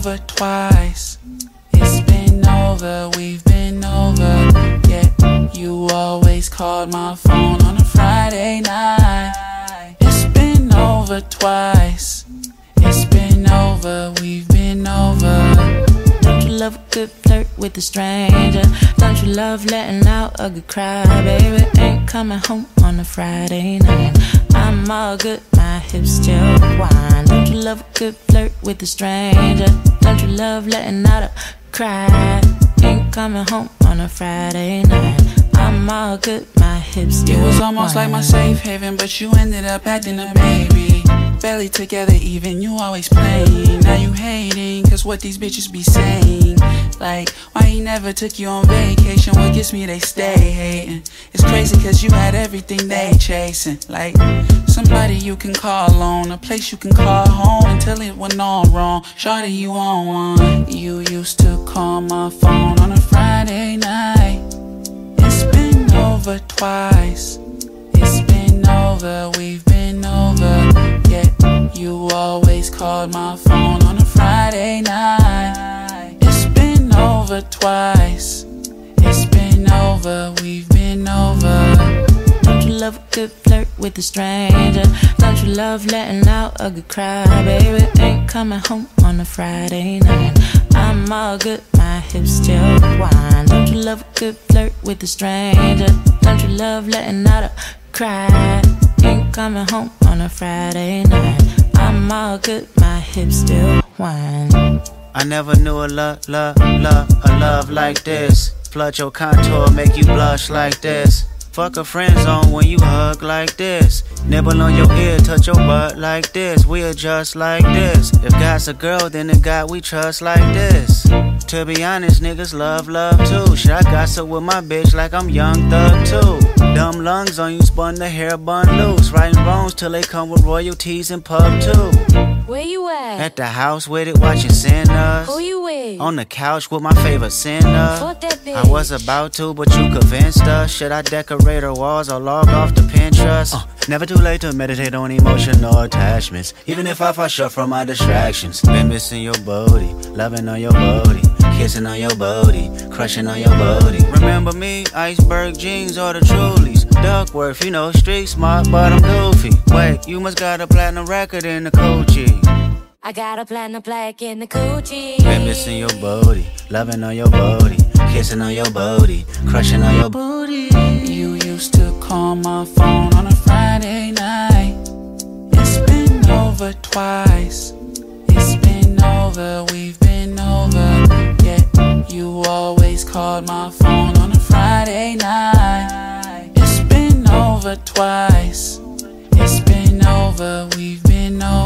over twice. It's been over, we've been over. Yet you always called my phone on a Friday night. It's been over twice. It's been over, we've been over. Don't you love a good flirt with a stranger? Don't you love letting out a good cry, baby? Ain't coming home on a Friday night. I'm all good, my hips still whine. Don't you love a good flirt with a stranger? Don't you love letting out a cry? Ain't coming home on a Friday night. I'm all good, my hips still You was almost like my safe haven, but you ended up acting a baby. Barely together even, you always playing. Now you hating, cause what these bitches be saying. Like, why he never took you on vacation? What gets me, they stay hating. It's crazy cause you had everything they chasing. Like, somebody you can call on, a place you can call home until it went all wrong. Shawty, you on one. You used to call my phone on a Friday night. It's been over twice. It's been over, we've been over. Yet you always called my phone on a Friday night. It's been over twice. It's been over, we've been over. Don't you love a good flirt with a stranger? Don't you love letting out a good cry, baby? Ain't coming home on a Friday night. I'm all good, my hips still whine. Don't you love a good flirt with a stranger? Don't you love letting out a cry? Ain't coming home on a Friday night. I'm all good, my hips still whine. I never knew a love like this. Flood your contour, make you blush like this. Fuck a friend zone when you hug like this. Nibble on your ear, touch your butt like this. We adjust like this. If God's a girl, then the God we trust like this. To be honest, niggas love too. Shit, I gossip with my bitch like I'm Young Thug too. Dumb lungs on you, spun the hair bun loose. Writing wrongs till they come with royalties and pub too. Where you At the house with it, watching sinners. Who you with? On the couch with my favorite sinner. Fuck that bitch. I was about to, but you convinced us. Should I decorate her walls or log off to Pinterest? Never too late to meditate on emotional attachments. Even if I fall short from my distractions. Been missing your booty, loving on your booty, kissing on your booty, crushing on your booty. Remember me? Iceberg jeans or the Trulies. Duckworth, you know, street smart, but I'm goofy. Wait, you must got a platinum record in the coochie. I got a platinum plaque in the coochie. Been missing your booty, loving on your booty, kissing on your booty, crushing on your booty. You used to call my phone on a Friday night. It's been over twice. It's been over, we've been over. Yet you always called my phone on a Friday night. It's been over twice. It's been over, we've been over.